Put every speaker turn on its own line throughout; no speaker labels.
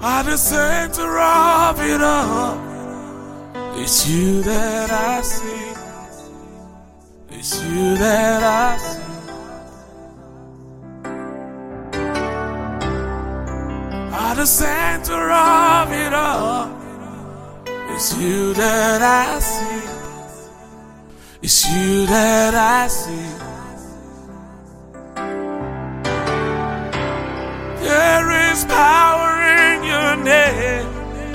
At the center of it all, it's you that I see. It's you that I see. At the center of it all, it's you that I see. It's you that I see. There is power in your name.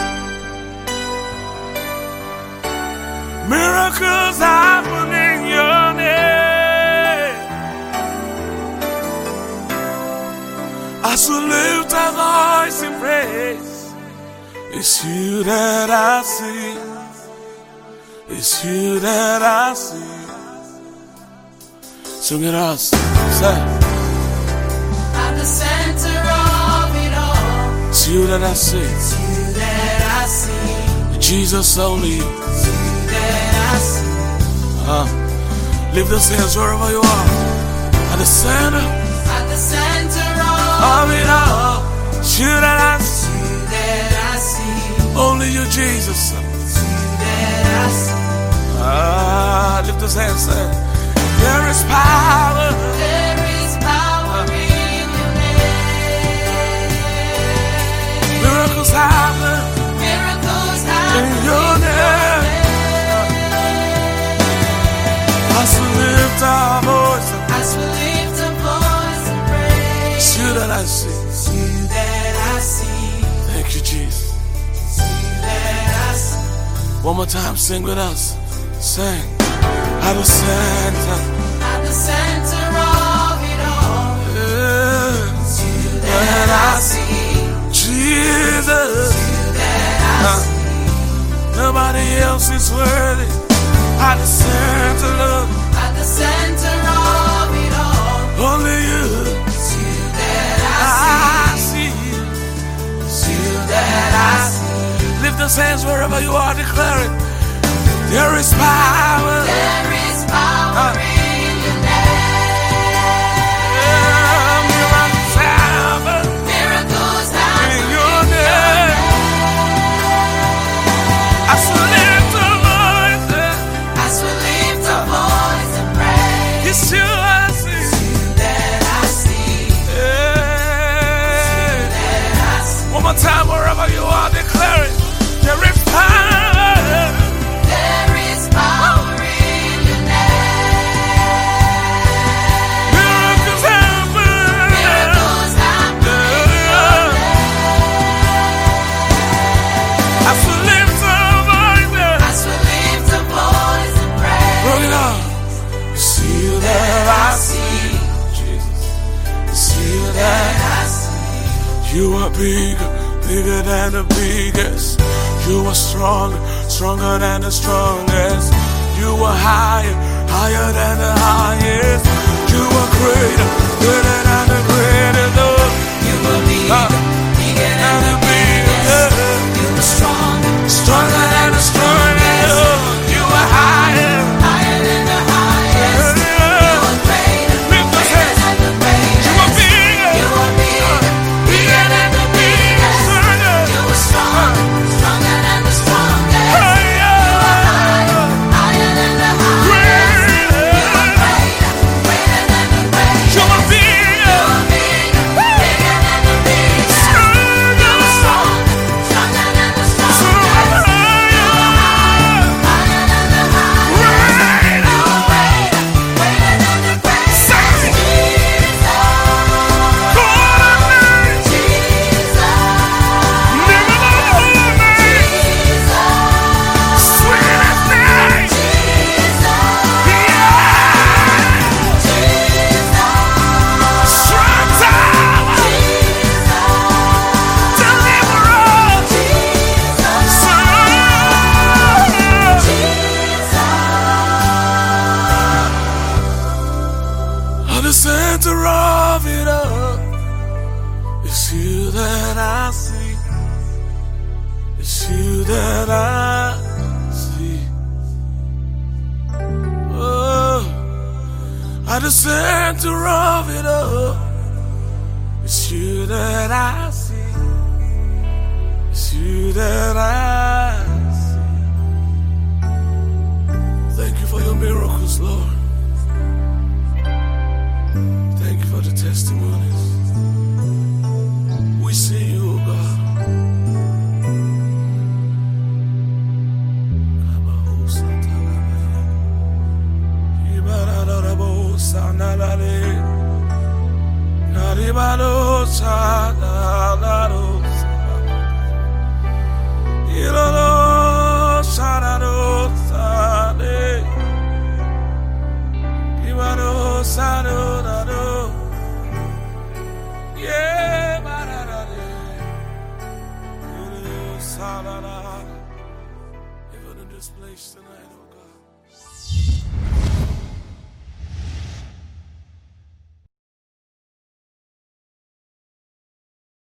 Miracles happen in your name. As we lift our voice in praise, it's you that I see. It's you that I see. Sing it out. Say.
At the center of it all,
It's you that I see.
it's you that I see.
Jesus only.
It's you that I see.
Lift those hands wherever you are. At the center
At the center
of it all, it's you that I see.
it's you that I see.
Only you, Jesus.
It's you that I see.
Lift those hands, say, there is power.
There is power in your name.
Miracles happen
Miracles
in
happen
your name. As we lift our voice,
as we lift a voice and praise.
it's you that I see.
It's you that I see.
Thank you, Jesus.
It's you that I see.
One more time, sing with us. Sing. At the center.
At the center of it all,
Yeah.
it's you that I see.
Jesus.
It's you that I see.
Nobody else is worthy. At the center, Lord.
At the center of it all,
Only you.
it's you that I
I
see.
see.
It's you that I see.
Lift those hands wherever you are, declare it. There is power.
There is power in your name.
Miracles happen
Miracles
in
happen
your
in your
name.
name.
As we lift our voices,
As we lift a voice and praise.
it's you I see.
It's you that I see.
Yeah.
That I see.
One more time, wherever you are, declare it. There is power.
There is power in your name.
Miracles happen.
Miracles happen in your name.
As we lift our voices,
As we lift a voice and praise.
bring it on. It's you that I see. Jesus. It's you that
I see.
you are bigger, bigger than the biggest. You are stronger, stronger than the strongest. You are higher, higher than the highest. You are greater, greater than the greatest. Lord.
You are bigger, bigger than the biggest. You are stronger,
Stronger than the strongest. Lord. You are higher.
higher than the highest. You are greater, greater than the greatest.
You are bigger.
You are bigger, bigger than the biggest. You are stronger, stronger than the strongest. You are higher, higher than the highest. You are greater, greater than the greatest.
You are bigger.
You are bigger, bigger than the biggest. You are stronger, stronger than the strongest. You are higher, higher than the highest. You are greater, greater than the greatest.
The center of it all, it's you that I see. It's you that I see. Oh, at the center of it all, it's you that I see. It's you that I see. Thank you for your miracles, Lord. Thank you for the testimonies. We see you, oh God. Even in this place tonight.